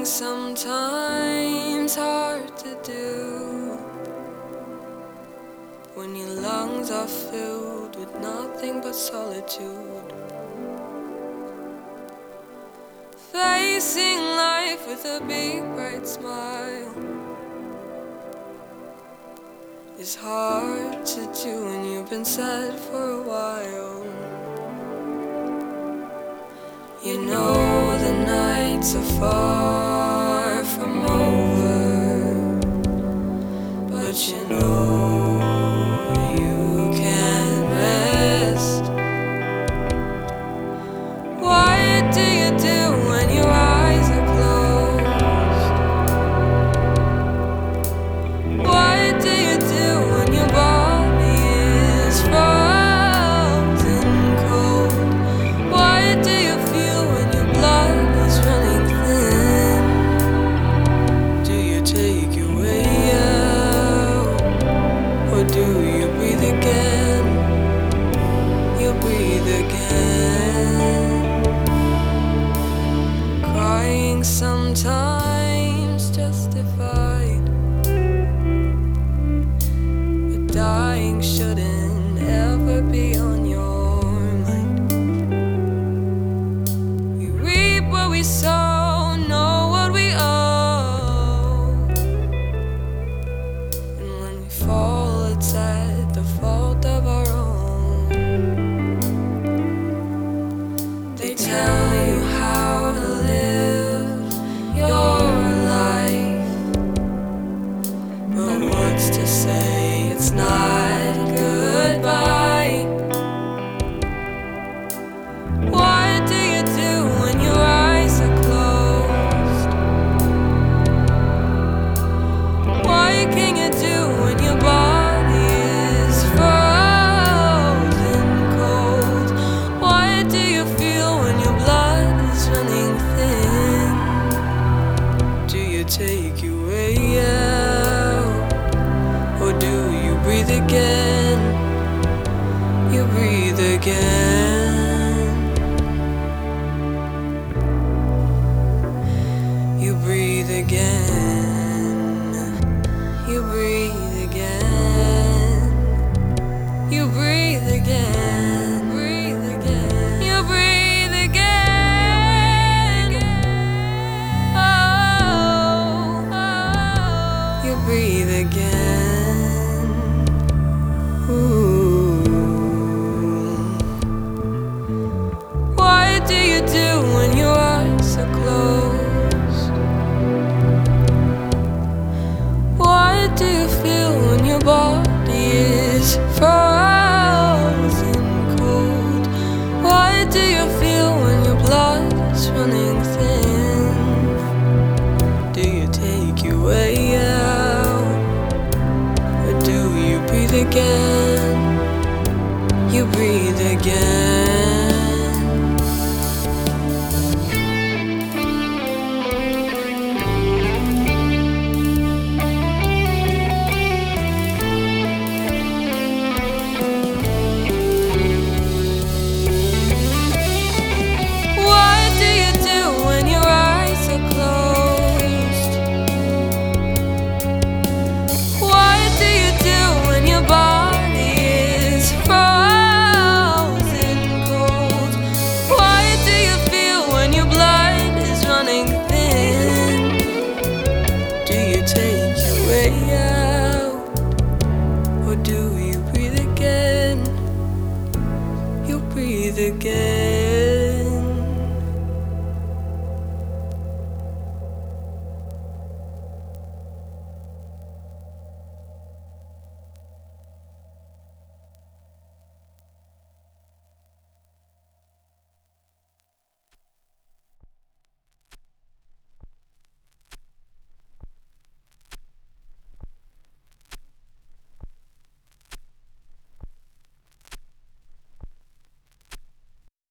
Sometimes hard to do when your lungs are filled with nothing but solitude. Facing life with a big bright smile is hard to do when you've been sad for a while. You know the nights are far from over, but you know you can't rest. What do you do when your eyes are closed? What do you do when your body is frozen cold? What do you feel when your blood is running thin? Do you take your way out, or do you breathe again? You breathe again. Crying sometimes justified, but dying shouldn't ever be on your mind. We reap what we sow, know what we owe, and when we fall, it's at the fault of our own. They tell you how to live your life, but what's to say it's not goodbye? What do you do when your eyes are closed? What can you do when your body is frozen cold? What do you feel when your blood is running thin? Do you take your way out, or do you breathe again? You breathe again. You breathe again. You breathe again. You breathe again.